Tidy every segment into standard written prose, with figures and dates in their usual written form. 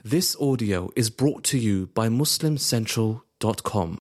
This audio is brought to you by MuslimCentral.com.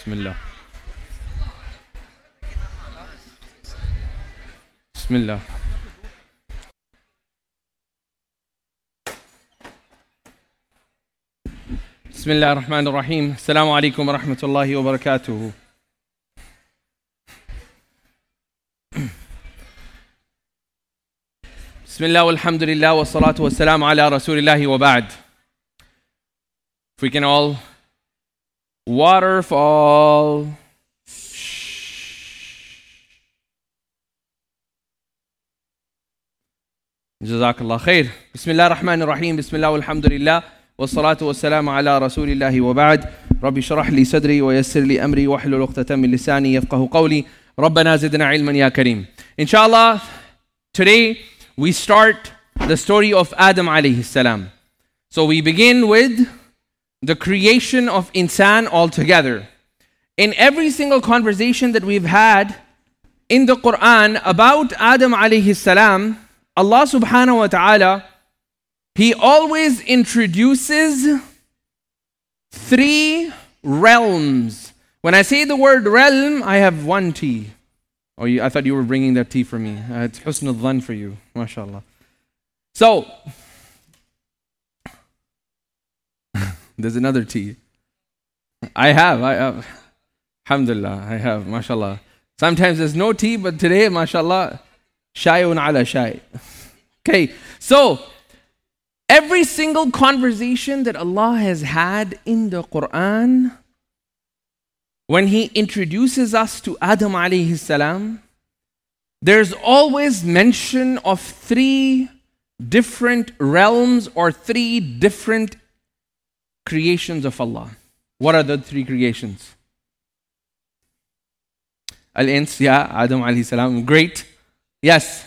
Bismillah. Bismillah. Bismillah ar-Rahman ar-Rahim. Assalamu alaikum wa rahmatullahi wa barakatuhu. Bismillah walhamdulillah wa salatu wa salam ala rasulillahi wa ba'd. If we can all waterfall. Jazakallah khair. Bismillah ar-Rahman ar-Rahim. Bismillah walhamdulillah wa salatu wa salam ala rasulillahi wa ba'd. Rabbi shrah li sadri wa yassir li amri wa hlul uqdatan min lisani yafqahu qawli. Rabbana zidna ilman ya kareem. Inshallah, today we start the story of Adam alayhi salam. So we begin with the creation of insan altogether. In every single conversation that we've had in the Quran about Adam alayhi salam, Allah subhanahu wa ta'ala, He always introduces three realms. When I say the word realm, I have one tea. Oh, I thought you were bringing that tea for me. It's husn al-dhan for you, mashallah. So, there's another tea. I have. Alhamdulillah, I have, mashallah. Sometimes there's no tea, but today, mashallah, shayun ala shay. Okay, so, every single conversation that Allah has had in the Quran, when He introduces us to Adam alayhi salam, there's always mention of three different realms or three different creations of Allah. What are the three creations? Al-Ins, yeah, Adam alayhi salam, great. Yes.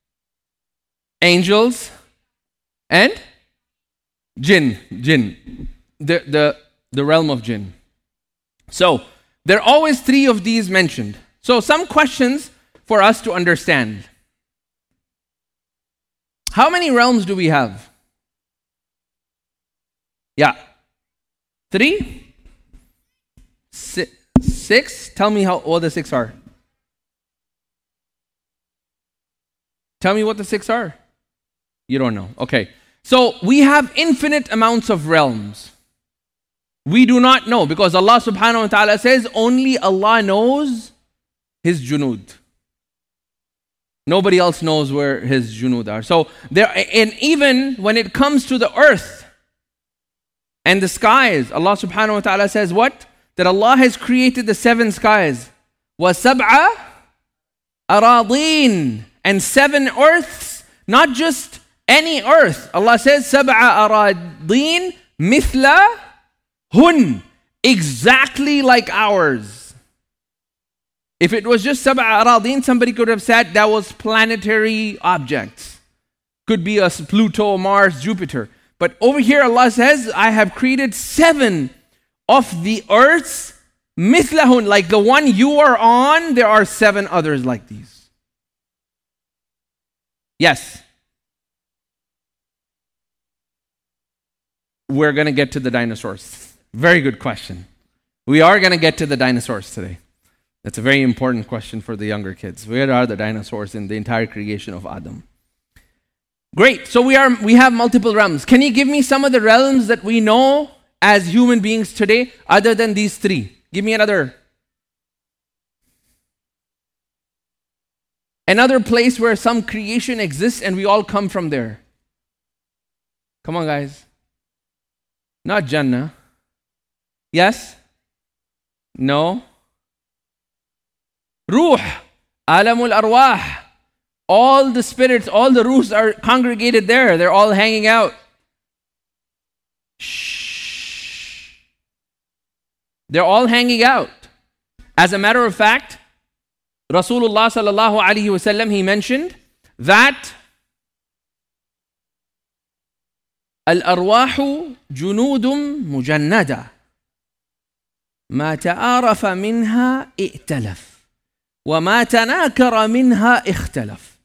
Angels and jinn. The realm of jinn. So, there are always three of these mentioned. So, some questions for us to understand. How many realms do we have? Yeah. 3? 6? Tell me what the 6 are. Tell me what the 6 are. You don't know. Okay. So, we have infinite amounts of realms. We do not know because Allah subhanahu wa ta'ala says only Allah knows His junud. Nobody else knows where His junud are. So and even when it comes to the earth and the skies, Allah subhanahu wa ta'ala says what? That Allah has created the 7 skies. وَسَبْعَ أَرَاضِينَ, and 7 earths, not just any earth. Allah says سَبْعَ أَرَاضِينَ مِثْلَ Hun, exactly like ours. If it was just Sab'a Aradin, somebody could have said that was planetary objects. Could be a Pluto, Mars, Jupiter. But over here Allah says, I have created 7 of the earths, mithlahun, like the one you are on, there are 7 others like these. Yes. We're going to get to the dinosaurs. Very good question. We are going to get to the dinosaurs today. That's a very important question for the younger kids. Where are the dinosaurs in the entire creation of Adam? Great. So we have multiple realms. Can you give me some of the realms that we know as human beings today other than these 3? Give me another place where some creation exists and we all come from there. Come on, guys. Not Jannah. Yes? No? Ruh, alamul arwah. All the spirits, all the ruhs are congregated there. They're all hanging out. Shh. They're all hanging out. As a matter of fact, Rasulullah sallallahu alaihi wasallam, he mentioned that al-arwahu junudum mujannada. ما تعارف منها ائتلف وما تناكر منها اختلف.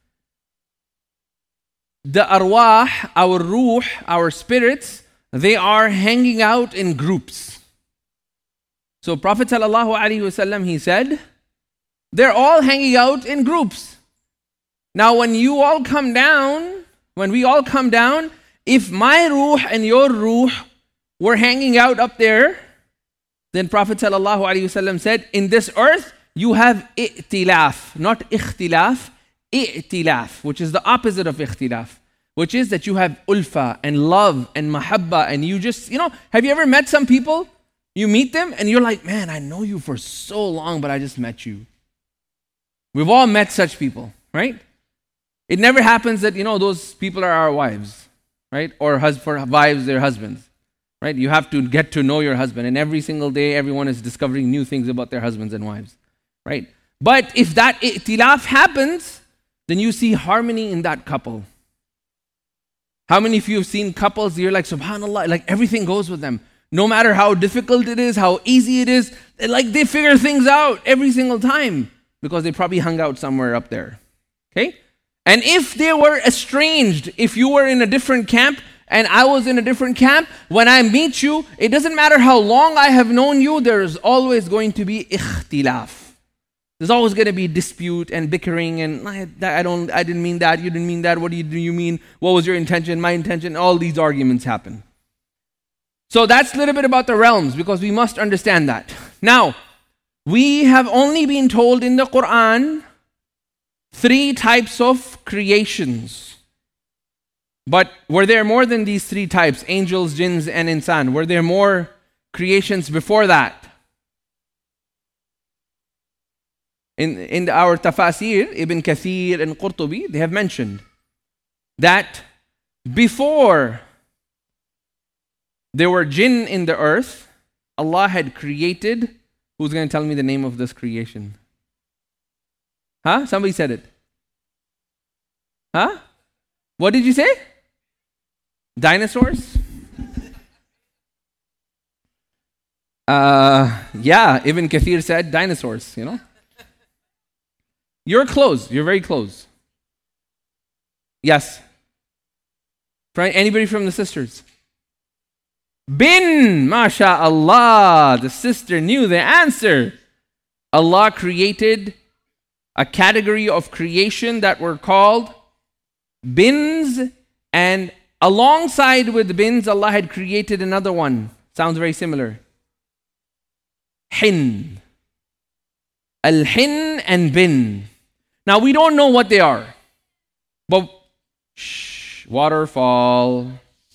The arwah, our ruh, our spirits, they are hanging out in groups. So Prophet ﷺ, he said, they're all hanging out in groups. Now when you all come down, when we all come down, if my ruh and your ruh were hanging out up there, then Prophet ﷺ said, in this earth, you have i'tilaf, not ikhtilaf, i'tilaf, which is the opposite of ikhtilaf, which is that you have ulfa and love and mahabba, and you just, have you ever met some people? You meet them and you're like, man, I know you for so long, but I just met you. We've all met such people, right? It never happens that, those people are our wives, right? Or for wives, their husbands, right? You have to get to know your husband, and every single day, everyone is discovering new things about their husbands and wives, right? But if that i'tilaf happens, then you see harmony in that couple. How many of you have seen couples, you're like, subhanAllah, like everything goes with them. No matter how difficult it is, how easy it is, like they figure things out every single time because they probably hung out somewhere up there. Okay? And if they were estranged, if you were in a different camp and I was in a different camp, when I meet you, it doesn't matter how long I have known you, there's always going to be ikhtilaf. There's always going to be dispute and bickering and I didn't mean that, you didn't mean that, what do you mean? What was your intention, my intention? All these arguments happen. So that's a little bit about the realms because we must understand that. Now, we have only been told in the Quran 3 types of creations. But were there more than these 3 types, angels, jinns, and insan? Were there more creations before that? In our tafasir, Ibn Kathir and Qurtubi, they have mentioned that before there were jinn in the earth, Allah had created. Who's going to tell me the name of this creation? Huh? Somebody said it. Huh? What did you say? Dinosaurs? Yeah, Ibn Kathir said dinosaurs, You're close. You're very close. Yes. Anybody from the sisters? Bin, MashaAllah. The sister knew the answer. Allah created a category of creation that were called bins, and alongside with bins, Allah had created another one. Sounds very similar. Hin. Al-hin and bin. Now we don't know what they are. But waterfall.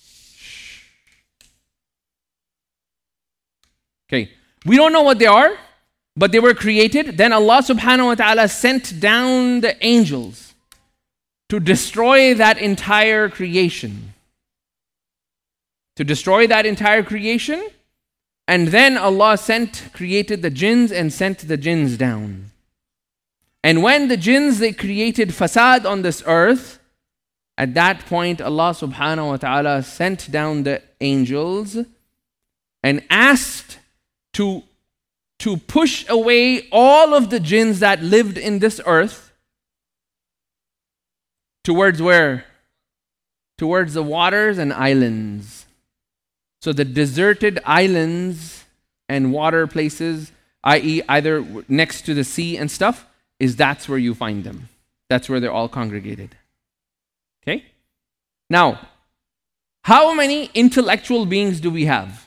Okay. We don't know what they are, but they were created. Then Allah subhanahu wa ta'ala sent down the angels to destroy that entire creation. To destroy that entire creation. And then Allah created the jinns and sent the jinns down. And when the jinns, they created fasad on this earth, at that point Allah subhanahu wa ta'ala sent down the angels and asked to push away all of the jinns that lived in this earth towards where? Towards the waters and islands. So the deserted islands and water places, i.e. either next to the sea and stuff, that's where you find them. That's where they're all congregated. Okay? Now, how many intellectual beings do we have?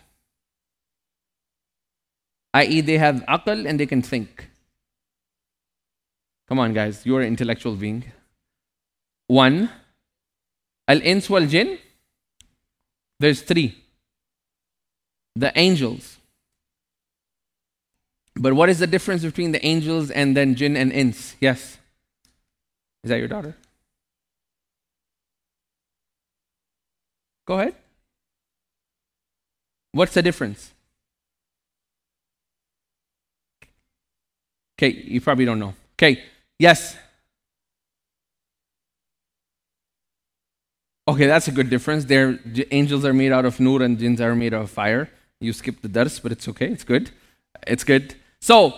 I.e. they have aql and they can think. Come on guys, you're an intellectual being. 1. Al-ins wal-jinn. There's 3. The angels. But what is the difference between the angels and then jinn and ins? Yes. Is that your daughter? Go ahead. What's the difference? Okay, you probably don't know. Okay, yes. Okay, that's a good difference. Angels are made out of nur and jinns are made out of fire. You skipped the dars, but it's okay. It's good. It's good. So,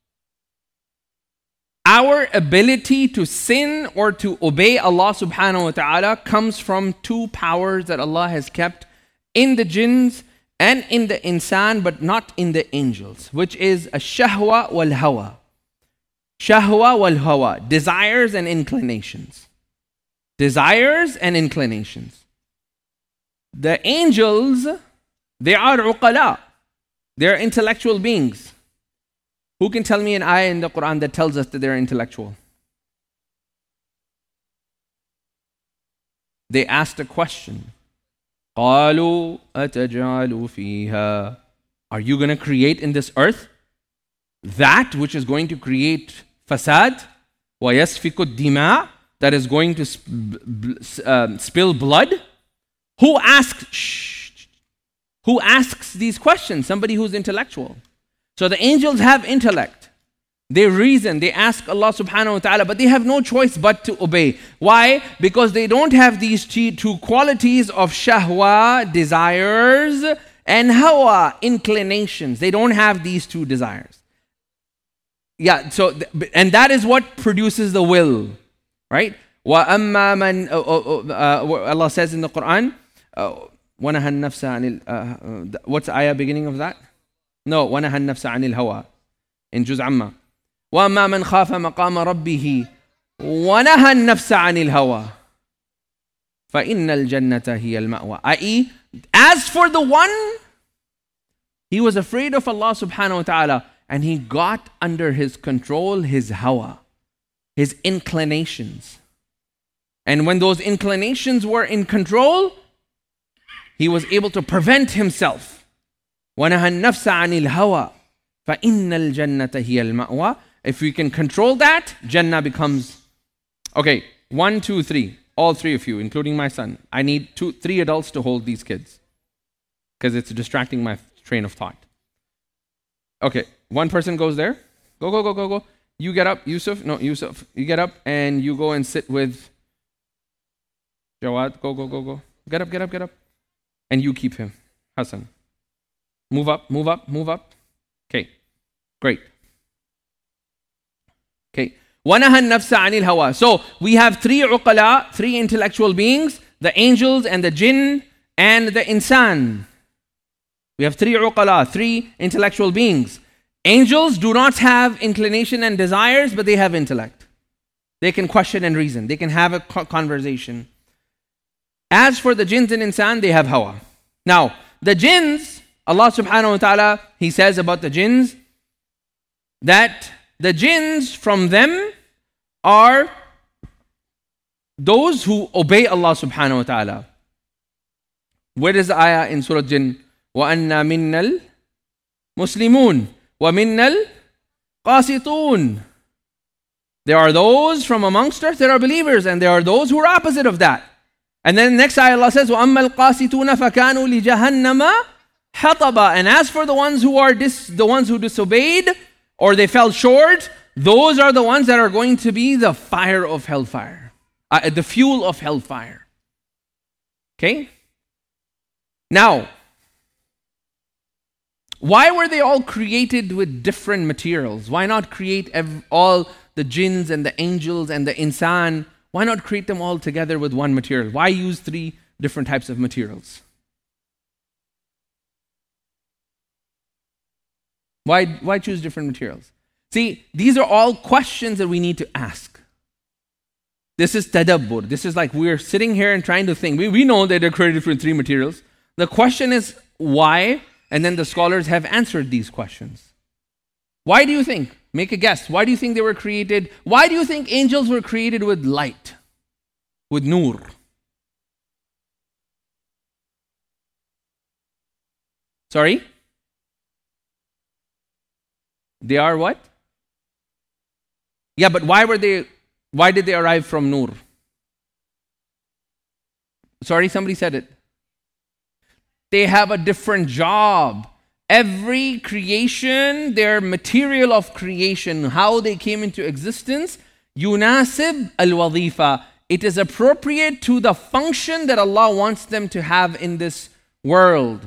our ability to sin or to obey Allah subhanahu wa ta'ala comes from 2 powers that Allah has kept in the jinns and in the insan, but not in the angels, which is a shahwa wal hawa. Shahwa wal hawa, desires and inclinations. Desires and inclinations. The angels, they are uqala. They are intellectual beings. Who can tell me an ayah in the Quran that tells us that they're intellectual? They asked a question. قَالُوا أَتَجْعَلُ فِيهَا. Are you going to create in this earth that which is going to create fasad? وَيَسْفِكُ الدِّمَاء, that is going to spill blood? Who asks? Who asks these questions? Somebody who's intellectual. So the angels have intellect. They reason, they ask Allah subhanahu wa ta'ala, but they have no choice but to obey. Why? Because they don't have these two qualities of shahwa, desires, and hawa, inclinations. They don't have these two desires. Yeah, so, and that is what produces the will, right? وَأَمَّا مَنْ Allah says in the Quran, وَنَهَا النَّفْسَ عَنِ what's the ayah beginning of that? No, وَنَهَا النَّفْسَ عَنِ الْهَوَى in Juz Amma. وَأَمَّا مَنْ خَافَ مَقَامَ رَبِّهِ وَنَهَا النَّفْسَ عَنِ الْهَوَى فَإِنَّ الْجَنَّةَ هِيَ الْمَأْوَى. I.e., as for the one, he was afraid of Allah subhanahu wa ta'ala, and he got under his control his hawa, his inclinations. And when those inclinations were in control, he was able to prevent himself. وَنَهَا النَّفْسَ عَنِ الْهَوَى فَإِنَّ الْجَنَّةَ هِيَ الْمَأْوَى. If we can control that, Jannah becomes... Okay, 1, 2, 3. All three of you, including my son. I need 3 adults to hold these kids, because it's distracting my train of thought. Okay, one person goes there. Go. You get up, Yusuf. No, Yusuf. You get up and you go and sit with Jawad. Go. Get up. And you keep him. Hassan. Move up. Okay, great. Okay. وَنَهَا النَّفْسَ عَنِ الْهَوَى. So we have 3 uqala, 3 intellectual beings, the angels and the jinn and the insan. We have 3 uqala, 3 intellectual beings. Angels do not have inclination and desires, but they have intellect. They can question and reason. They can have a conversation. As for the jinns and insan, they have hawa. Now, the jinns, Allah subhanahu wa ta'ala, He says about the jinns, that the jinns from them are those who obey Allah subhanahu wa ta'ala. Where is the ayah in Surah Jinn? وَأَنَّا مِنَّا الْمُسْلِمُونَ وَمِنَّا الْقَاسِطُونَ. There are those from amongst us that are believers, and there are those who are opposite of that. And then the next ayah Allah says, وَأَمَّا الْقَاسِطُونَ فَكَانُوا لِجَهَنَّمَ حَطَبًا. And as for the ones who disobeyed, or they fell short, those are the ones that are going to be the fire of hellfire, the fuel of hellfire. Okay? Now, why were they all created with different materials? Why not create all the jinns and the angels and the insan? Why not create them all together with one material? Why use 3 different types of materials? Why choose different materials? See, these are all questions that we need to ask. This is tadabbur. This is like we're sitting here and trying to think. We know that they're created from 3 materials. The question is why? And then the scholars have answered these questions. Why do you think? Make a guess. Why do you think they were created? Why do you think angels were created with light? With nur? Sorry? They are what? Yeah, but why did they arrive from nur? Sorry, somebody said it. They have a different job. Every creation, their material of creation, how they came into existence, yunasib al-wadhifa. It is appropriate to the function that Allah wants them to have in this world.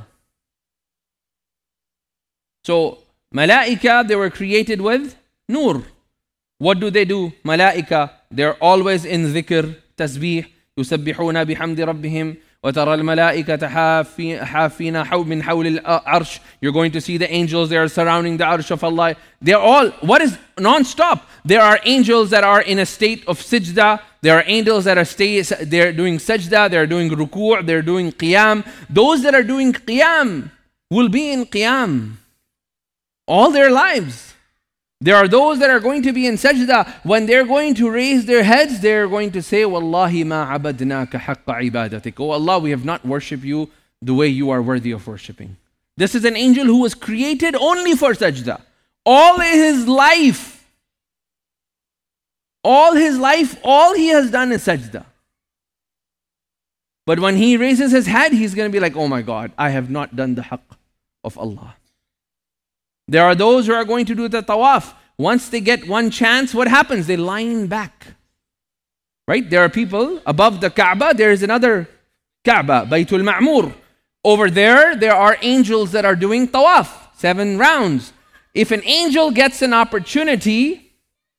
So, malaika, they were created with nur. What do? Malaika, they're always in dhikr, tasbih, yusabbihuna bihamdi rabbihim, وَتَرَى الْمَلَائِكَةَ حَافِينَ مِنْ حَوْلِ الْعَرْشِ. You're going to see the angels, they are surrounding the arsh of Allah. They're all, what is non-stop? There are angels that are in a state of sajda. There are angels that are they're doing sajda, they're doing ruku', they're doing qiyam. Those that are doing qiyam will be in qiyam all their lives. There are those that are going to be in sajda. When they're going to raise their heads, they're going to say, Wallahi ma abadnaka haqqa ibadatik. Oh Allah, we have not worshipped you the way you are worthy of worshipping. This is an angel who was created only for sajda. All his life, all he has done is sajda. But when he raises his head, he's going to be like, oh my God, I have not done the haqq of Allah. There are those who are going to do the tawaf. Once they get one chance, what happens? They line back. Right? There are people above the Kaaba. There is another Kaaba, Baytul Ma'mur. Over there are angels that are doing tawaf, 7 rounds. If an angel gets an opportunity,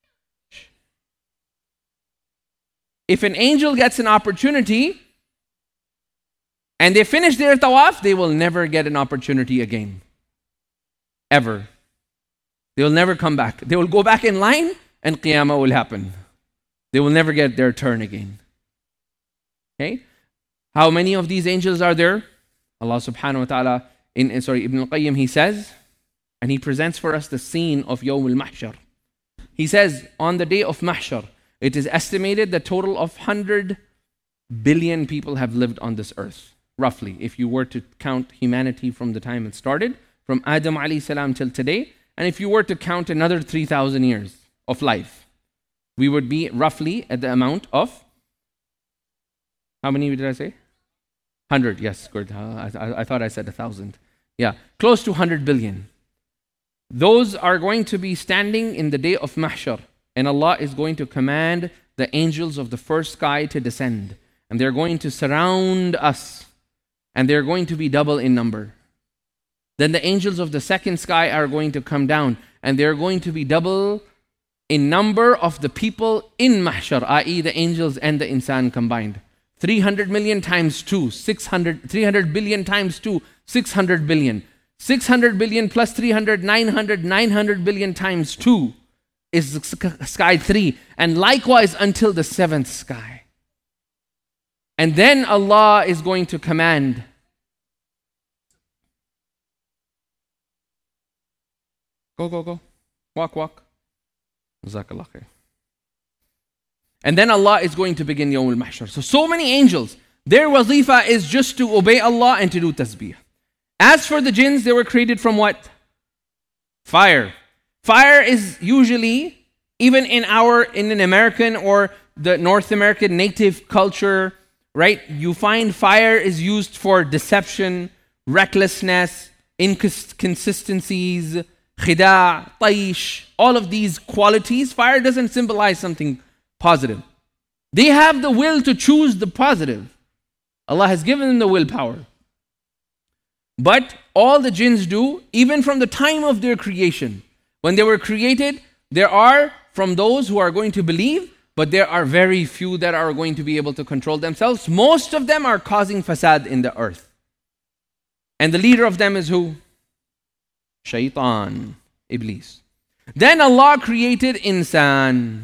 and they finish their tawaf, they will never get an opportunity again. Ever. They will never come back. They will go back in line and qiyamah will happen. They will never get their turn again. Okay? How many of these angels are there? Allah subhanahu wa ta'ala, Ibn al-Qayyim, he says, and he presents for us the scene of Yawm al-Mahshar. He says, on the day of Mahshar, it is estimated the total of 100 billion people have lived on this earth. Roughly, if you were to count humanity from the time it started, from Adam alayhi salam till today, and if you were to count another 3,000 years of life, we would be roughly at the amount of, how many did I say? 100, yes, good. I thought I said 1,000. Yeah, close to 100 billion. Those are going to be standing in the day of Mahshar, and Allah is going to command the angels of the first sky to descend, and they're going to surround us, and they're going to be double in number. Then the angels of the second sky are going to come down, and they're going to be double in number of the people in Mahshar, i.e. the angels and the insan combined. 300 million times 2, 300 billion times 2, 600 billion. 600 billion plus 300, 900 billion times 2 is sky 3. And likewise until the 7th sky. And then Allah is going to command, go. Walk. Jazakallah khair. And then Allah is going to begin Yawm al-Mahshar. So many angels, their wazifa is just to obey Allah and to do tasbih. As for the jinns, they were created from what? Fire. Fire is usually, even in an American or the North American native culture, right? You find fire is used for deception, recklessness, inconsistencies, khida', taish, all of these qualities. Fire doesn't symbolize something positive. They have the will to choose the positive. Allah has given them the willpower. But all the jinns do, even from the time of their creation. When they were created, there are from those who are going to believe, but there are very few that are going to be able to control themselves. Most of them are causing fasad in the earth. And the leader of them is who? Shaitan, Iblis. Then Allah created insan.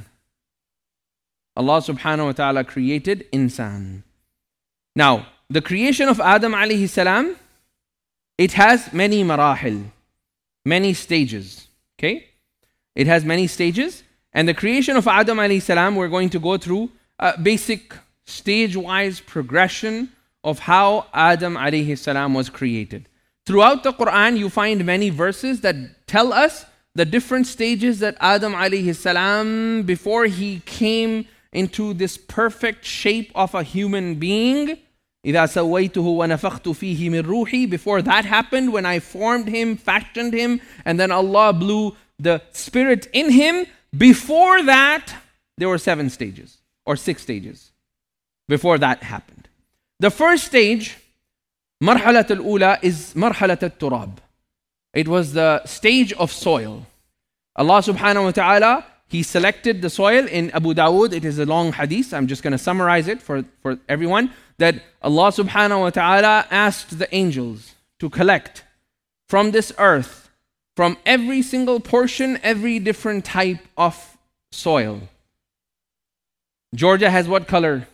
Allah subhanahu wa ta'ala created insan. Now, the creation of Adam alayhi salam, it has many marahil, many stages. Okay? It has many stages. And the creation of Adam alayhi salam, we're going to go through a basic stage-wise progression of how Adam alayhi salam was created. Throughout the Quran, you find many verses that tell us the different stages that Adam alayhi salam, before he came into this perfect shape of a human being, إِذَا سَوَّيْتُهُ وَنَفَخْتُ فِيهِ مِنْ رُوحِي, before that happened, when I formed him, fashioned him, and then Allah blew the spirit in him, before that, there were 7 stages, or 6 stages, before that happened. The first stage, مرحلة الأولى, is مرحلة التراب. It was the stage of soil. Allah subhanahu wa ta'ala, He selected the soil in Abu Dawood. It is a long hadith. I'm just going to summarize it for everyone. that Allah subhanahu wa ta'ala asked the angels to collect from this earth, from every single portion, every different type of soil. Georgia has what color?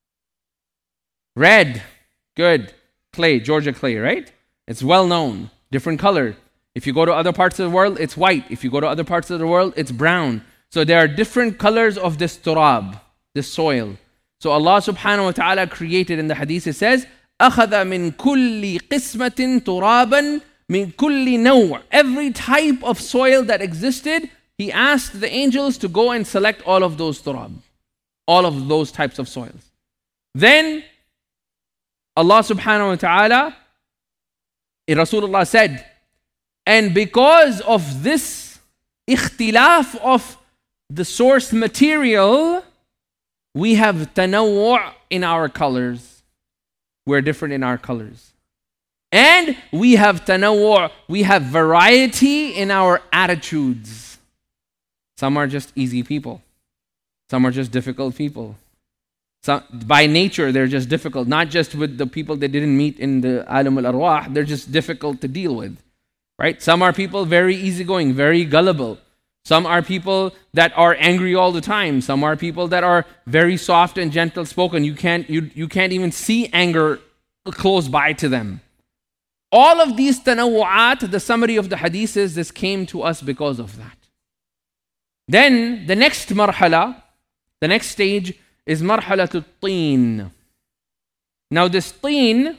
Red. Good. Clay, Georgia clay, right? It's well known. Different color. If you go to other parts of the world, it's white. If you go to other parts of the world, it's brown. So there are different colors of this turab, this soil. So Allah subhanahu wa ta'ala created, in the hadith it says, أَخَذَ مِن كُلِّ قِسْمَةٍ تُرَابًا مِن كُلِّ نَوْعٍ. Every type of soil that existed, He asked the angels to go and select all of those turab, all of those types of soils. Then Allah subhanahu wa ta'ala, Rasulullah said, and because of this ikhtilaf of the source material, we have tanawwu' in our colors. We're different in our colors. And we have tanawwu', we have variety in our attitudes. Some are just easy people. Some are just difficult people. Some, by nature, they're just difficult. Not just with the people they didn't meet in the alam al-arwah, they're just difficult to deal with. Right? Some are people very easygoing, very gullible. Some are people that are angry all the time. Some are people that are very soft and gentle spoken. You can't even see anger close by to them. All of these tanawu'at, the summary of the hadith is this came to us because of that. Then the next marhala, the next stage is marhalatul teen. Now this teen,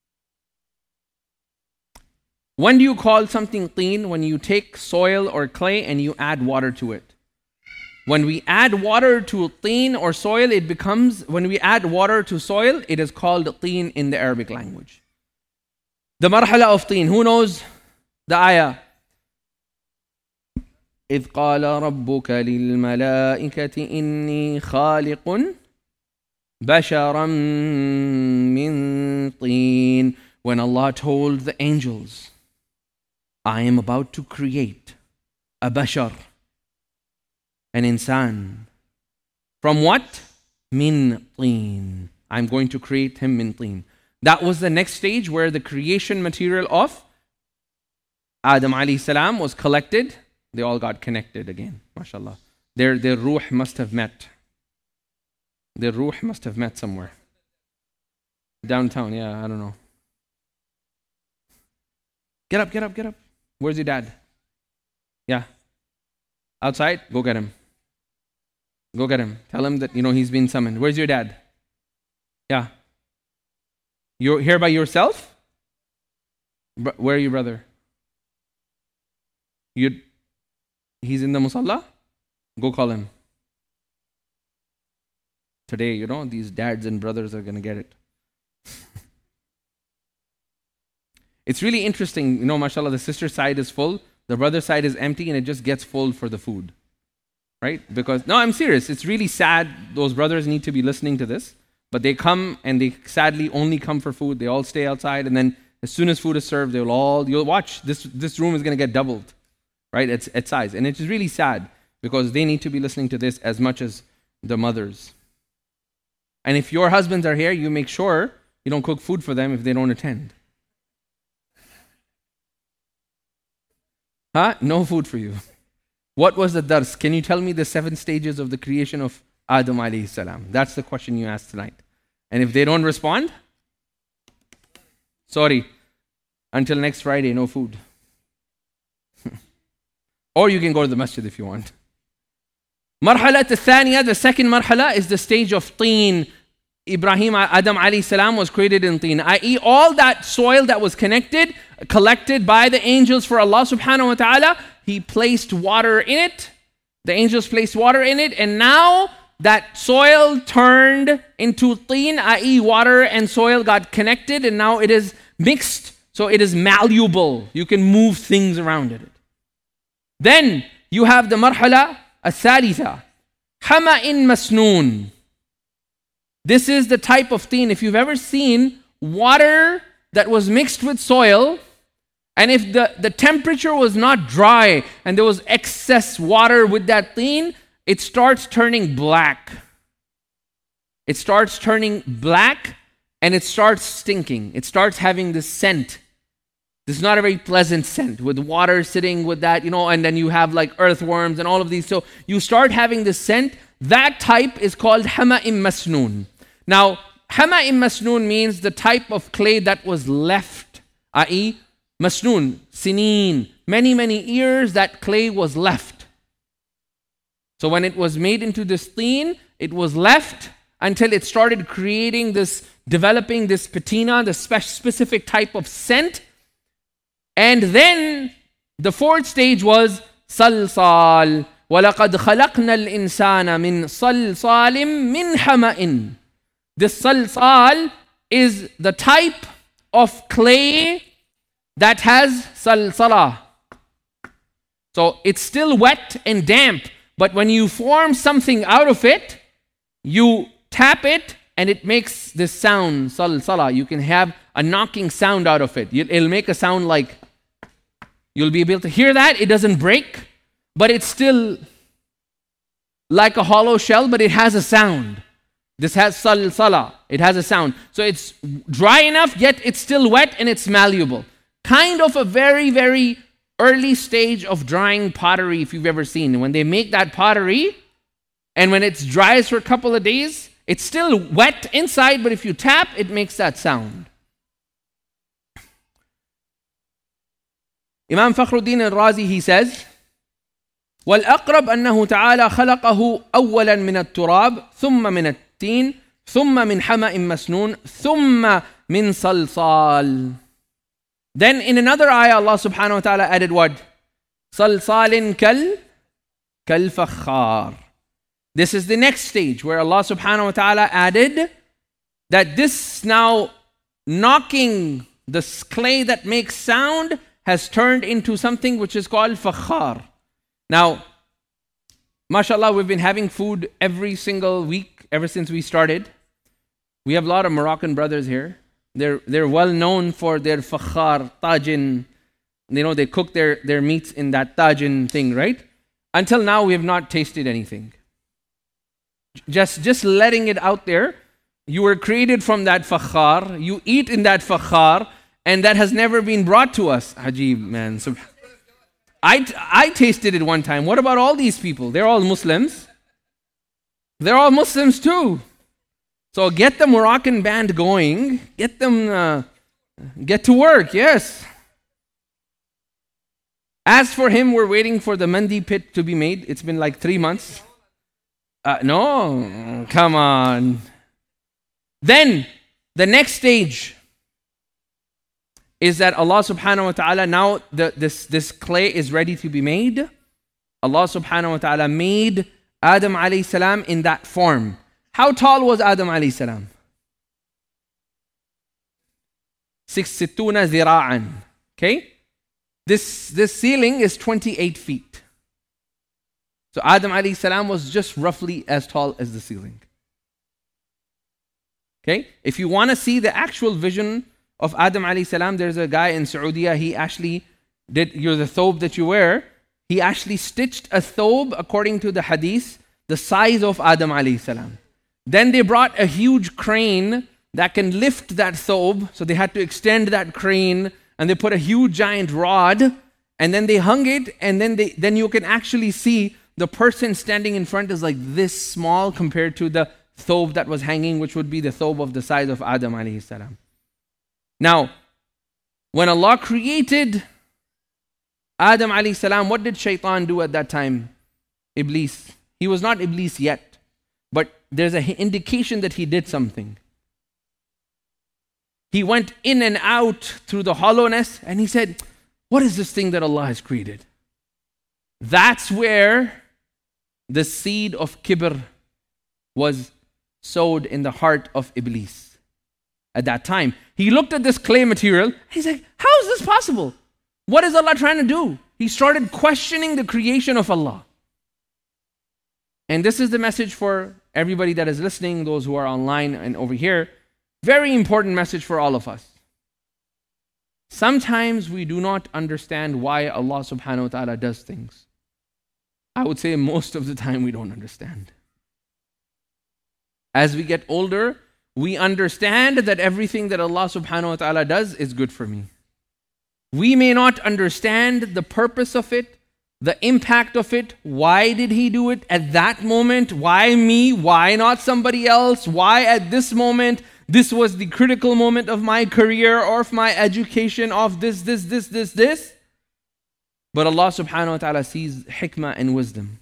when do you call something teen? When you take soil or clay and you add water to it. When we add water to teen or soil, it becomes, when we add water to soil, it is called teen in the Arabic language. The marhala of teen, who knows the ayah? إِذْ قَالَ رَبُّكَ لِلْمَلَائِكَةِ إِنِّي خَالِقٌ بَشَرًا مِّن طِينٍ. When Allah told the angels, I am about to create a bashar, an insan. From what? Min teen. I'm going to create him min teen. That was the next stage where the creation material of Adam alayhi salam was collected. They all got connected again. MashaAllah. Their ruh must have met. Their ruh must have met somewhere. Downtown, yeah, I don't know. Get up, get up, get up. Where's your dad? Yeah. Outside? Go get him. Go get him. Tell him that, he's been summoned. Where's your dad? Yeah. You're here by yourself? Where are you, brother? He's in the musalla? Go call him. Today, these dads and brothers are going to get it. It's really interesting, mashallah, the sister side is full, the brother side is empty, and it just gets full for the food. Right? Because, no, I'm serious. It's really sad. Those brothers need to be listening to this. But they come and they sadly only come for food. They all stay outside, and then as soon as food is served, you'll watch, this room is going to get doubled. Right? It's at size. And it's really sad because they need to be listening to this as much as the mothers. And if your husbands are here, you make sure you don't cook food for them if they don't attend. No food for you. What was the dars? Can you tell me the 7 stages of the creation of Adam alayhi salam? That's the question you asked tonight. And if they don't respond, sorry, until next Friday, no food. Or you can go to the masjid if you want. Marhalat al-thaniya, the second marhala, is the stage of teen. Adam alayhi salam was created in teen, i.e. all that soil that was collected by the angels for Allah subhanahu wa ta'ala, He placed water in it. The angels placed water in it, and now that soil turned into teen, i.e. water and soil got connected, and now it is mixed, so it is malleable. You can move things around it. Then you have the marhala al-thalitha, hama'in masnoon. This is the type of teen. If you've ever seen water that was mixed with soil, and if the temperature was not dry and there was excess water with that teen, it starts turning black. It starts turning black and it starts stinking. It starts having this scent. This is not a very pleasant scent with water sitting with that, and then you have like earthworms and all of these. So you start having this scent. That type is called hama'im masnoon. Now, hama'im masnoon means the type of clay that was left, i.e. masnoon, sinin, many, many years that clay was left. So when it was made into this teen, it was left until it started developing this patina, the specific type of scent. And then the fourth stage was salsal. وَلَقَدْ خَلَقْنَا الْإِنسَانَ مِنْ صَلْصَالٍ مِنْ حَمَإٍ. This salsal is the type of clay that has salsala. So it's still wet and damp, but when you form something out of it, you tap it and it makes this sound, salsala. You can have a knocking sound out of it. It'll make a sound like, you'll be able to hear that. It doesn't break, but it's still like a hollow shell, but it has a sound. This has salsala. It has a sound. So it's dry enough, yet it's still wet and it's malleable. Kind of a very, very early stage of drying pottery, if you've ever seen. When they make that pottery, and when it dries for a couple of days, it's still wet inside, but if you tap, it makes that sound. Imam Fakhruddin al-Razi, he says, وَالْأَقْرَبْ أَنَّهُ تَعَالَى خَلَقَهُ أَوَّلًا مِنَ التُّرَابِ ثُمَّ مِنَ التِّينِ ثُمَّ مِنْ حَمَإٍ مَسْنُونٍ ثُمَّ مِنْ صَلْصَالٍ. Then in another ayah, Allah subhanahu wa ta'ala added what? صَلْصَالٍ كَالْفَخَّارِ. This is the next stage where Allah subhanahu wa ta'ala added that this now knocking, this clay that makes sound has turned into something which is called fakhar. Now, mashallah, we've been having food every single week ever since we started. We have a lot of Moroccan brothers here. They're well known for their fakhar, tajin. They cook their meats in that tajin thing, right? Until now, we have not tasted anything. Just letting it out there. You were created from that fakhar. You eat in that fakhar, and that has never been brought to us. Ajib, man. So, I tasted it one time. What about all these people? They're all Muslims. They're all Muslims too. So get the Moroccan band going. Get them, get to work, yes. As for him, we're waiting for the mandi pit to be made. It's been like 3 months. No, come on. Then, the next stage is that Allah subhanahu wa ta'ala, now this clay is ready to be made. Allah subhanahu wa ta'ala made Adam alayhi salam in that form. How tall was Adam alayhi salam? 60 zira'an. Okay? This ceiling is 28 feet. So Adam alayhi salam was just roughly as tall as the ceiling. Okay? If you want to see the actual vision of Adam alayhi salam, there's a guy in Saudi, he actually did, the thobe that you wear, he actually stitched a thobe according to the hadith, the size of Adam alayhi salam. Then they brought a huge crane that can lift that thobe, so they had to extend that crane, and they put a huge giant rod, and then they hung it, and then you can actually see the person standing in front is like this small compared to the thobe that was hanging, which would be the thobe of the size of Adam alayhi salam. Now, when Allah created Adam alayhi salam, what did Shaitan do at that time? Iblis. He was not Iblis yet, but there's an indication that he did something. He went in and out through the hollowness and he said, what is this thing that Allah has created? That's where the seed of kibr was sowed in the heart of Iblis. At that time, he looked at this clay material. He's like, how is this possible? What is Allah trying to do? He started questioning the creation of Allah. And this is the message for everybody that is listening, those who are online and over here. Very important message for all of us. Sometimes we do not understand why Allah subhanahu wa ta'ala does things. I would say most of the time we don't understand. As we get older, we understand that everything that Allah subhanahu wa ta'ala does is good for me. We may not understand the purpose of it, the impact of it. Why did He do it at that moment? Why me? Why not somebody else? Why at this moment? This was the critical moment of my career or of my education of this. But Allah subhanahu wa ta'ala sees hikmah and wisdom.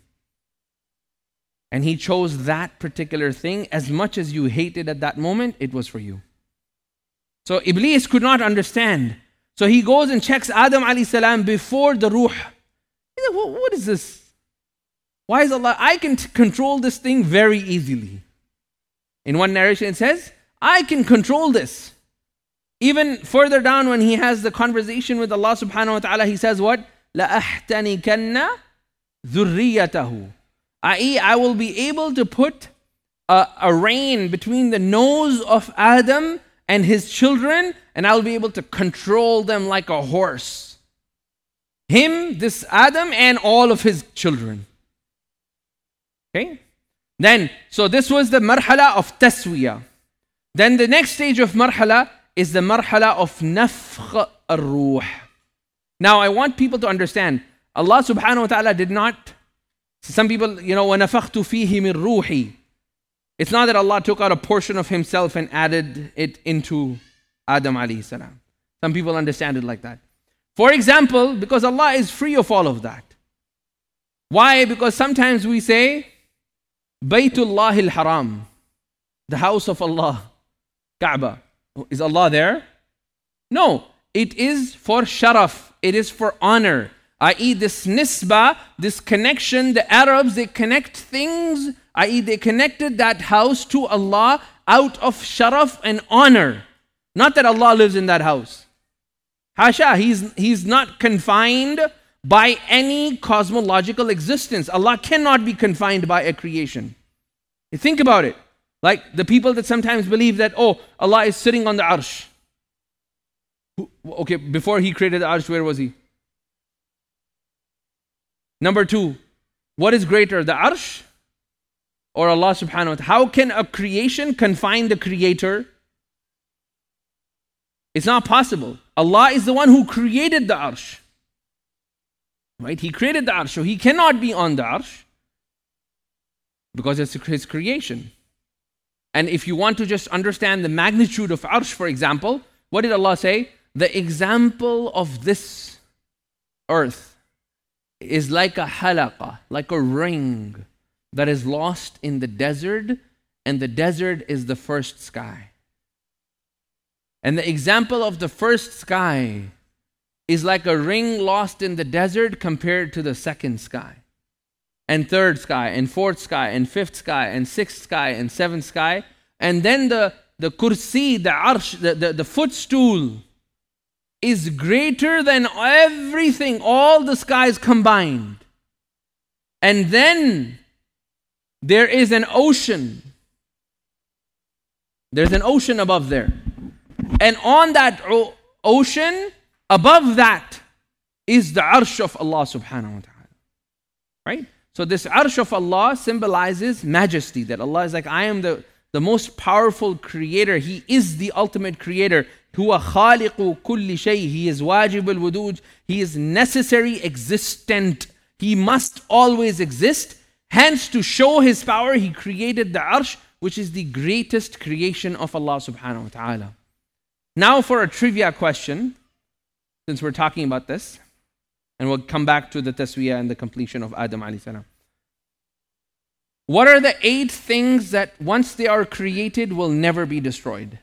And He chose that particular thing. As much as you hate it at that moment, it was for you. So Iblis could not understand. So he goes and checks Adam alayhi salam before the ruh. He said, what is this? Why is Allah? I can control this thing very easily. In one narration it says, I can control this. Even further down when he has the conversation with Allah subhanahu wa ta'ala, he says what? لَأَحْتَنِكَنَّ ذُرِّيَّتَهُ, i.e. I will be able to put a rein between the nose of Adam and his children, and I'll be able to control them like a horse. Him, this Adam, and all of his children. Okay? Then, so this was the marhala of taswiyah. Then the next stage of marhala is the marhala of nafkh ar-ruh. Now I want people to understand, Allah subhanahu wa ta'ala did not, some people, وَنَفَخْتُ فِيهِ مِن رُوحِي. It's not that Allah took out a portion of Himself and added it into Adam alayhi salam. Some people understand it like that. For example, because Allah is free of all of that. Why? Because sometimes we say, Baytullah al-Haram, the house of Allah, Kaaba. Is Allah there? No, it is for sharaf, it is for honor. I.e. this nisbah, this connection, the Arabs, they connect things, i.e. they connected that house to Allah out of sharaf and honor. Not that Allah lives in that house. Hasha, He's not confined by any cosmological existence. Allah cannot be confined by a creation. You think about it. Like the people that sometimes believe that, Allah is sitting on the arsh. Okay, before He created the arsh, where was He? Number two, what is greater, the arsh or Allah subhanahu wa ta'ala? How can a creation confine the creator? It's not possible. Allah is the one who created the arsh. Right? He created the arsh, so He cannot be on the arsh because it's His creation. And if you want to just understand the magnitude of arsh, for example, what did Allah say? The example of this earth is like a halaqa, like a ring that is lost in the desert, and the desert is the first sky. And the example of the first sky is like a ring lost in the desert compared to the second sky, and third sky, and fourth sky, and fifth sky, and sixth sky, and seventh sky. And then the kursi, the arsh, the footstool is greater than everything, all the skies combined. And then there is an ocean. There's an ocean above there. And on that ocean, above that, is the arsh of Allah subhanahu wa ta'ala. Right? So this arsh of Allah symbolizes majesty, that Allah is like, I am the most powerful creator. He is the ultimate creator. Huwa khaliqu kulli shay. He is wajib al-wujud. He is necessary, existent. He must always exist. Hence, to show His power, He created the arsh, which is the greatest creation of Allah subhanahu wa ta'ala. Now for a trivia question, since we're talking about this, and we'll come back to the taswiyah and the completion of Adam alayhi salam. What are the 8 things that once they are created will never be destroyed?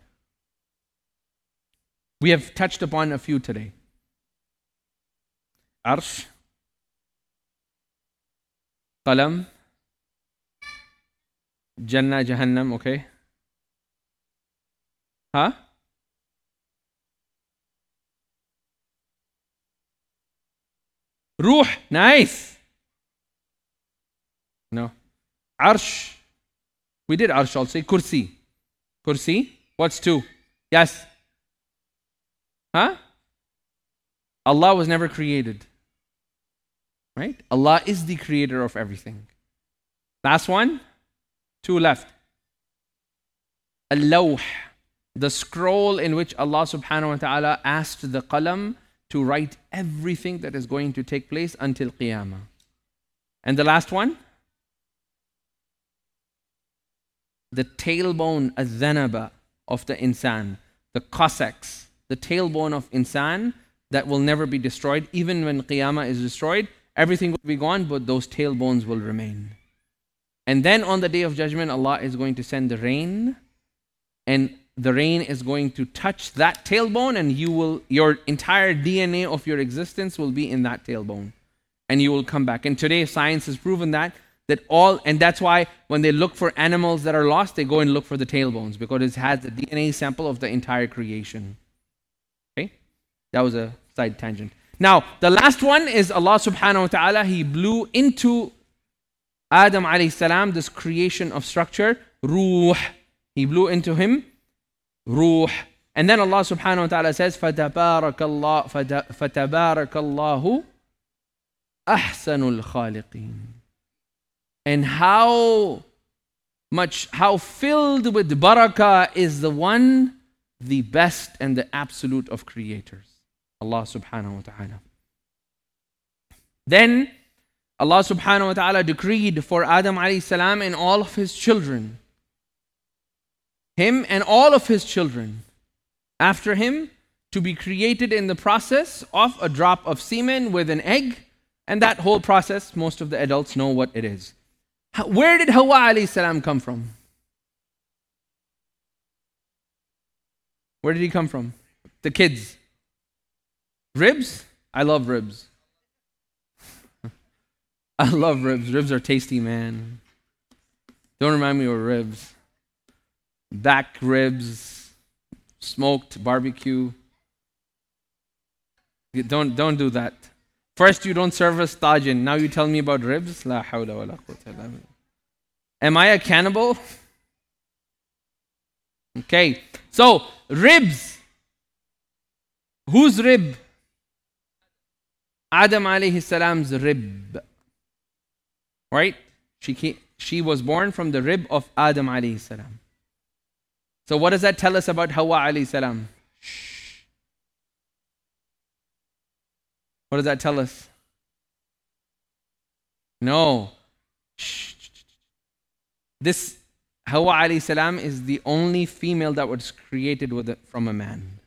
We have touched upon a few today. Arsh, Qalam, Jannah, Jahannam, okay? Huh? Ruh, nice. No. Arsh. We did arsh also. Kursi. Kursi. What's 2? Yes. Huh? Allah was never created. Right? Allah is the creator of everything. Last one. 2 left. Al-Lawh, the scroll in which Allah subhanahu wa ta'ala asked the qalam to write everything that is going to take place until Qiyamah. And the last one, the tailbone, al-dhanaba, of the insan, the Cossacks, the tailbone of insan that will never be destroyed. Even when Qiyamah is destroyed, everything will be gone, but those tailbones will remain. And then on the Day of Judgment, Allah is going to send the rain, and the rain is going to touch that tailbone, and your entire DNA of your existence will be in that tailbone, and you will come back. And today science has proven that and that's why when they look for animals that are lost, they go and look for the tailbones, because it has the DNA sample of the entire creation. Okay? That was a side tangent. Now, the last one is Allah subhanahu wa ta'ala, He blew into Adam alayhi salam this creation of structure, ruh. He blew into him ruh. And then Allah subhanahu wa ta'ala says, فَتَبَارَكَ اللَّهُ أَحْسَنُ الْخَالِقِينَ. And how filled with barakah is the best and the absolute of creators, Allah subhanahu wa ta'ala. Then Allah subhanahu wa ta'ala decreed for Adam alayhi salam and all of his children, him and all of his children after him, to be created in the process of a drop of semen with an egg. And that whole process, most of the adults know what it is. Where did Hawa alayhi salam come from? Where did he come from? The kids. Ribs? I love ribs. I love ribs. Ribs are tasty, man. Don't remind me of ribs. Back ribs, smoked barbecue. Don't do that. First you don't serve us tajin. Now you tell me about ribs? La hawla wa la quwwata illa billah. Am I a cannibal? Okay. So, ribs. Whose rib? Adam alayhi salam's rib. Right? She was born from the rib of Adam alayhi salam. So what does that tell us about Hawa alayhi salam? What does that tell us? No. This Hawa alayhi salam is the only female that was created from a man.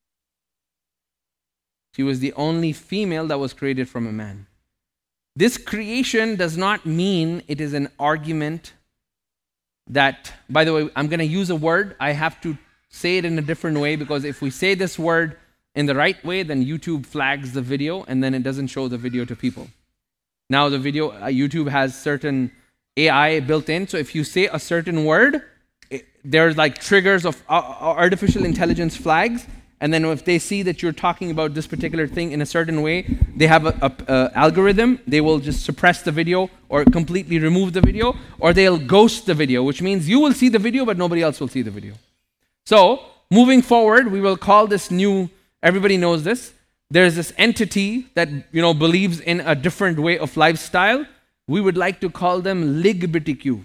She was the only female that was created from a man. This creation does not mean it is an argument that, by the way, I'm going to use a word. I have to say it in a different way, because if we say this word in the right way, then YouTube flags the video and then it doesn't show the video to people. Now the video, YouTube has certain AI built in, so if you say a certain word, there's like triggers of artificial intelligence flags, and then if they see that you're talking about this particular thing in a certain way, they have a algorithm. They will just suppress the video or completely remove the video, or they'll ghost the video, which means you will see the video but nobody else will see the video. So moving forward, we will call this new, everybody knows this, there's this entity that believes in a different way of lifestyle. We would like to call them LGBTQ.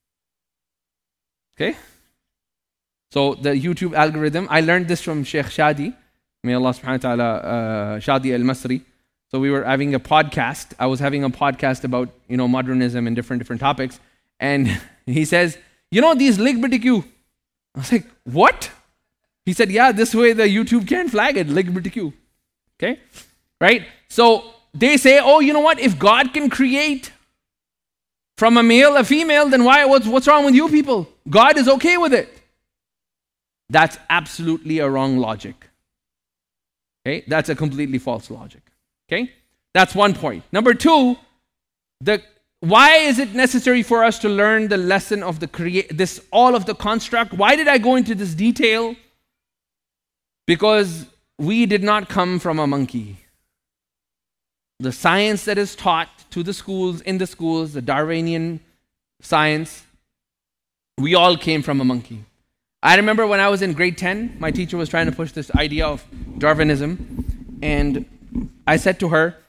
Okay? So the YouTube algorithm, I learned this from Sheikh Shadi. May Allah subhanahu wa ta'ala, Shadi al-Masri. So we were having a podcast. I was having a podcast about, modernism and different topics. And he says, these LGBTQ. I was like, what? He said, yeah, this way the YouTube can't flag it, LGBTQ. Okay? Right? So they say, oh, you know what? If God can create from a male a female, then what's wrong with you people? God is okay with it. That's absolutely a wrong logic. Okay? That's a completely false logic. Okay? That's one point. Number two, why is it necessary for us to learn the lesson of all of the construct? Why did I go into this detail? Because we did not come from a monkey. The science that is taught to the schools, in the schools, the Darwinian science, we all came from a monkey. I remember when I was in grade 10, my teacher was trying to push this idea of Darwinism. And I said to her,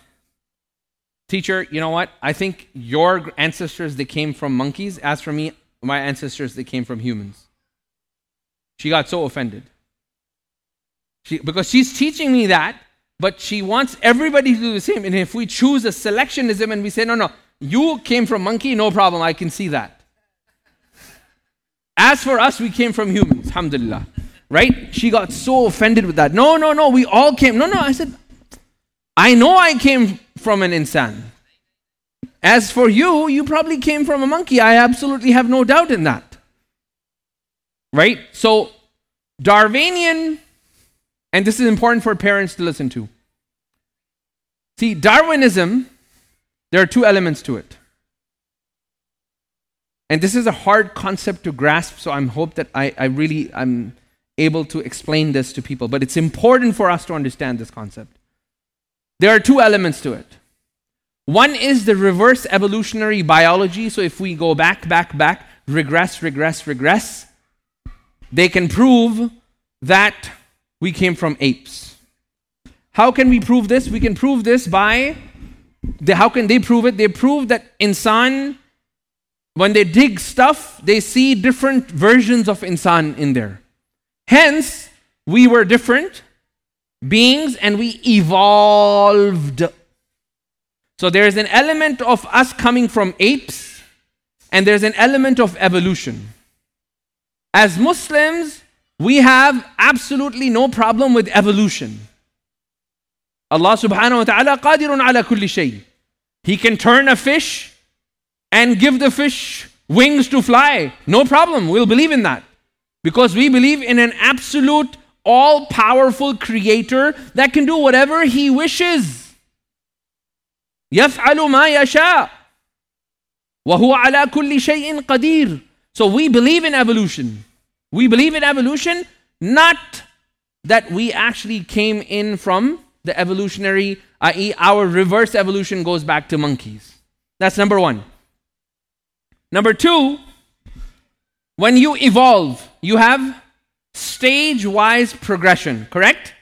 teacher, you know what? I think your ancestors, they came from monkeys. As for me, my ancestors, they came from humans. She got so offended. Because she's teaching me that, but she wants everybody to do the same. And if we choose a selectionism and we say, no, you came from monkey, no problem, I can see that. As for us, we came from humans, alhamdulillah. Right? She got so offended with that. No, we all came. No, I said, I know I came from an insan. As for you, you probably came from a monkey. I absolutely have no doubt in that. Right? So, Darwinian, and this is important for parents to listen to. See, Darwinism, there are two elements to it. And this is a hard concept to grasp, so I hope that I'm able to explain this to people. But it's important for us to understand this concept. There are two elements to it. One is the reverse evolutionary biology. So if we go back, regress, they can prove that we came from apes. How can we prove this? We can prove this by, how can they prove it? They prove that insan, when they dig stuff, they see different versions of insan in there. Hence, we were different beings and we evolved. So there's an element of us coming from apes and there's an element of evolution. As Muslims, we have absolutely no problem with evolution. Allah subhanahu wa ta'ala qadirun ala kulli shay. He can turn a fish and give the fish wings to fly. No problem, we'll believe in that. Because we believe in an absolute, all-powerful creator that can do whatever he wishes. يَفْعَلُ مَا يَشَاءُ وَهُوَ عَلَى كُلِّ شَيْءٍ قَدِيرٌ. So we believe in evolution. We believe in evolution, not that we actually came in from the evolutionary, i.e. our reverse evolution goes back to monkeys. That's number one. Number two, when you evolve, you have stage-wise progression, correct?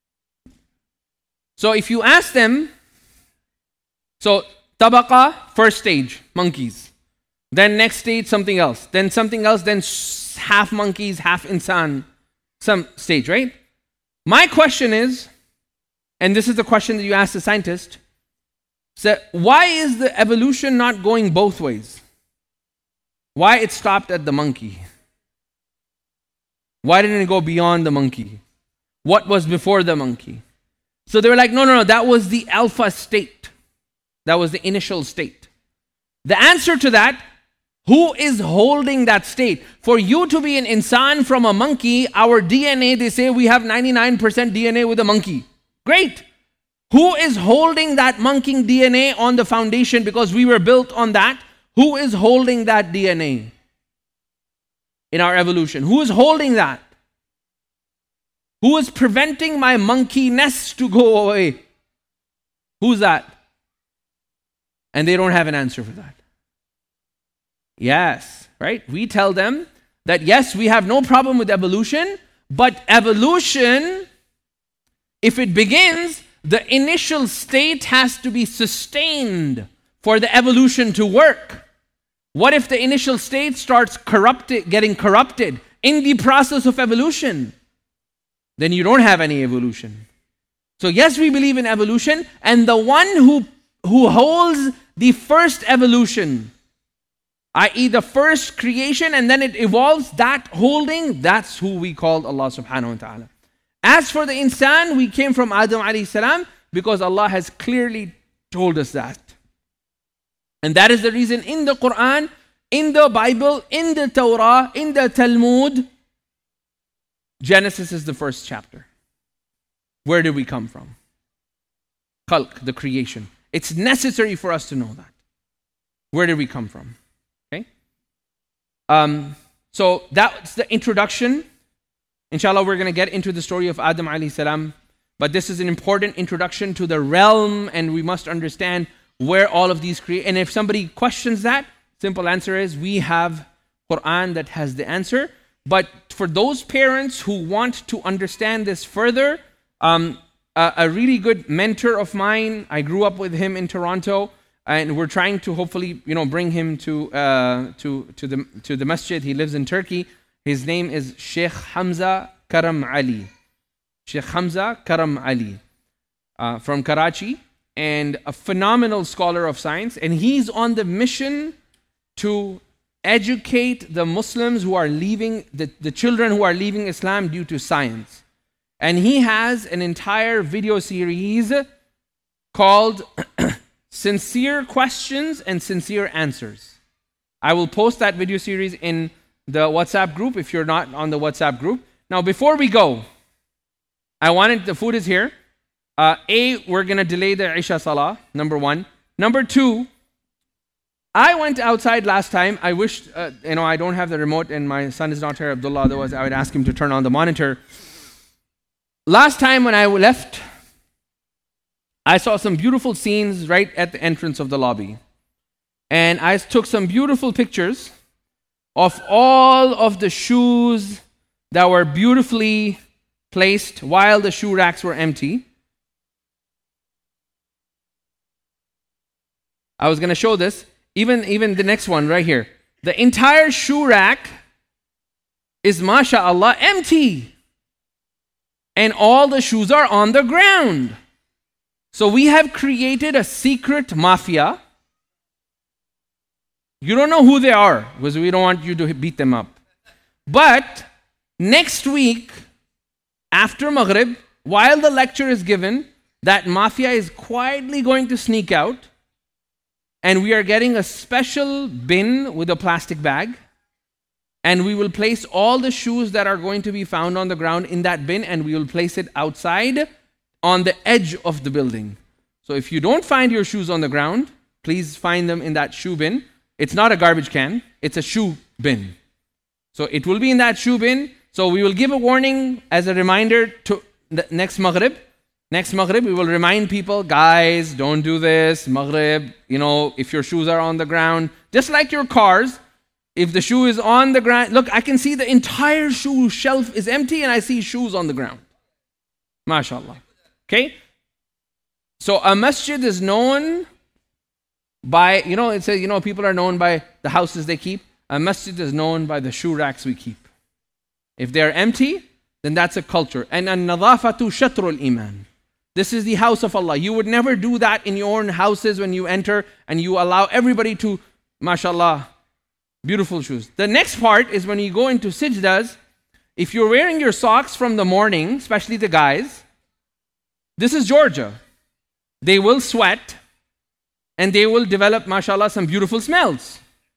So if you ask them, so tabaqa, first stage, monkeys. Then next stage, something else. Then something else, then half monkeys, half insan, some stage, right? My question is, and this is the question that you ask the scientist, so why is the evolution not going both ways? Why it stopped at the monkey? Why didn't it go beyond the monkey? What was before the monkey? So they were like, no, that was the alpha state. That was the initial state. The answer to that, who is holding that state? For you to be an insan from a monkey, our DNA, they say we have 99% DNA with a monkey. Great. Who is holding that monkey DNA on the foundation because we were built on that? Who is holding that DNA in our evolution? Who is holding that? Who is preventing my monkeyness to go away? Who's that? And they don't have an answer for that. Yes, right? We tell them that yes, we have no problem with evolution, but evolution, if it begins, the initial state has to be sustained for the evolution to work. What if the initial state starts getting corrupted in the process of evolution? Then you don't have any evolution. So yes, we believe in evolution, and the one who holds the first evolution, i.e. the first creation and then it evolves, that holding, that's who we call Allah subhanahu wa ta'ala. As for the insan, we came from Adam alayhi salam because Allah has clearly told us that. And that is the reason in the Quran, in the Bible, in the Torah, in the Talmud, Genesis is the first chapter. Where did we come from? Khalq, the creation. It's necessary for us to know that. Where did we come from? Okay? So that's the introduction. Inshallah, we're going to get into the story of Adam alayhi salam. But this is an important introduction to the realm, and we must understand where all of these create. And if somebody questions that, simple answer is we have Quran that has the answer. But for those parents who want to understand this further, a really good mentor of mine, I grew up with him in Toronto, and we're trying to hopefully, bring him to the masjid. He lives in Turkey. His name is Sheikh Hamza Karam Ali. Sheikh Hamza Karam Ali from Karachi, and a phenomenal scholar of science. And he's on the mission to educate the Muslims who are leaving, the children who are leaving Islam due to science. And he has an entire video series called Sincere Questions and Sincere Answers. I will post that video series in the WhatsApp group if you're not on the WhatsApp group. Now, before we go, the food is here. We're going to delay the Isha Salah, number one. Number two, I went outside last time. I wished, I don't have the remote and my son is not here, Abdullah, otherwise I would ask him to turn on the monitor. Last time when I left, I saw some beautiful scenes right at the entrance of the lobby. And I took some beautiful pictures of all of the shoes that were beautifully placed while the shoe racks were empty. I was going to show this. Even the next one right here. The entire shoe rack is, mashallah, empty. And all the shoes are on the ground. So we have created a secret mafia. You don't know who they are because we don't want you to beat them up. But next week, after Maghrib, while the lecture is given, that mafia is quietly going to sneak out. And we are getting a special bin with a plastic bag. And we will place all the shoes that are going to be found on the ground in that bin, and we will place it outside on the edge of the building. So if you don't find your shoes on the ground, please find them in that shoe bin. It's not a garbage can, it's a shoe bin. So it will be in that shoe bin. So we will give a warning as a reminder to the next Maghrib. Next Maghrib, we will remind people, guys, don't do this. Maghrib, if your shoes are on the ground, just like your cars, if the shoe is on the ground, look, I can see the entire shoe shelf is empty and I see shoes on the ground. MashaAllah. Okay? So a masjid is known by, it says, people are known by the houses they keep. A masjid is known by the shoe racks we keep. If they're empty, then that's a culture. And an-nadhafatu shatrul iman. This is the house of Allah. You would never do that in your own houses when you enter and you allow everybody to, mashallah, beautiful shoes. The next part is when you go into sajdas, if you're wearing your socks from the morning, especially the guys, this is Georgia. They will sweat and they will develop, mashallah, some beautiful smells.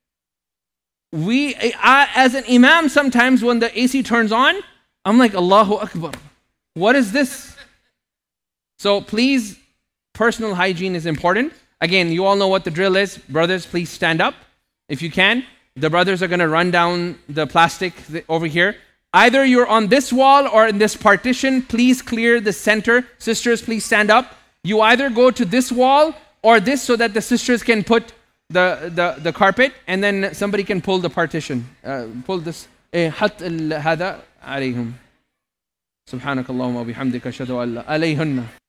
As an imam, sometimes when the AC turns on, I'm like, Allahu Akbar. What is this? So please, personal hygiene is important. Again, you all know what the drill is. Brothers, please stand up if you can. The brothers are going to run down the plastic over here. Either you're on this wall or in this partition. Please clear the center. Sisters, please stand up. You either go to this wall or this so that the sisters can put the carpet and then somebody can pull the partition. Pull this. حط هذا عليهم. سبحانك اللهم وبحمدك أشهد أن لا إله إلا أنت